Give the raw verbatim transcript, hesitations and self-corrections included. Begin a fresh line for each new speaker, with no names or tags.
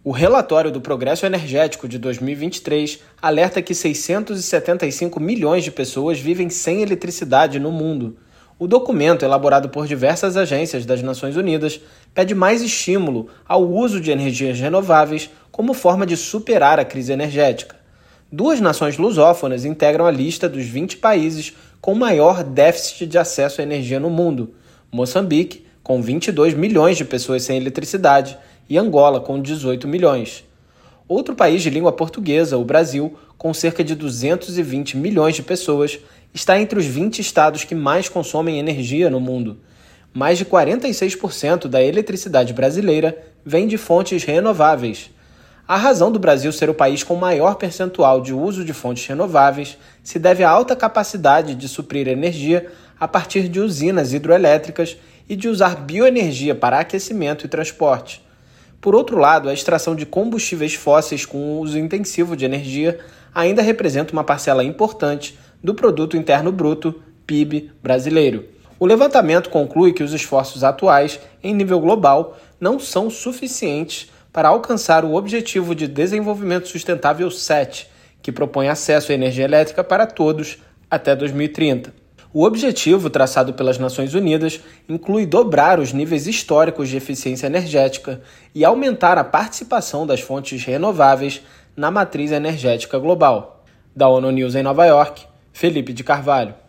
O relatório do Progresso Energético de dois mil e vinte e três alerta que seiscentos e setenta e cinco milhões de pessoas vivem sem eletricidade no mundo. O documento, elaborado por diversas agências das Nações Unidas, pede mais estímulo ao uso de energias renováveis como forma de superar a crise energética. Duas nações lusófonas integram a lista dos vinte países com maior déficit de acesso à energia no mundo: Moçambique, com vinte e dois milhões de pessoas sem eletricidade, e Angola, com dezoito milhões. Outro país de língua portuguesa, o Brasil, com cerca de duzentos e vinte milhões de pessoas, está entre os vinte estados que mais consomem energia no mundo. Mais de quarenta e seis por cento da eletricidade brasileira vem de fontes renováveis. A razão do Brasil ser o país com maior percentual de uso de fontes renováveis se deve à alta capacidade de suprir energia a partir de usinas hidroelétricas e de usar bioenergia para aquecimento e transporte. Por outro lado, a extração de combustíveis fósseis com uso intensivo de energia ainda representa uma parcela importante do Produto Interno Bruto, P I B, brasileiro. O levantamento conclui que os esforços atuais, em nível global, não são suficientes para alcançar o Objetivo de Desenvolvimento Sustentável sete, que propõe acesso à energia elétrica para todos até dois mil e trinta. O objetivo, traçado pelas Nações Unidas, inclui dobrar os níveis históricos de eficiência energética e aumentar a participação das fontes renováveis na matriz energética global. Da ONU News em Nova York, Felipe de Carvalho.